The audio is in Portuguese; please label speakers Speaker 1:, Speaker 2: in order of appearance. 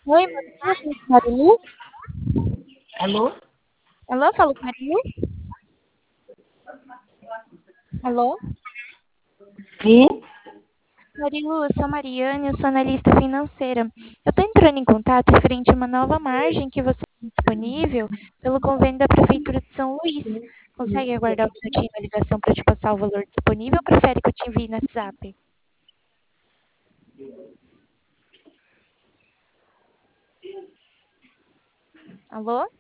Speaker 1: Oi, bom dia, falo com Marilu.
Speaker 2: Alô?
Speaker 1: Alô, falo com Marilu. Alô?
Speaker 2: Sim?
Speaker 1: Marilu, eu sou a Mariane, eu sou analista financeira. Eu estou entrando em contato referente a uma nova margem que você tem disponível pelo convênio da Prefeitura de São Luís. Consegue aguardar um minutinho da ligação para te passar o valor disponível ou prefere que eu te envie no WhatsApp? Alô?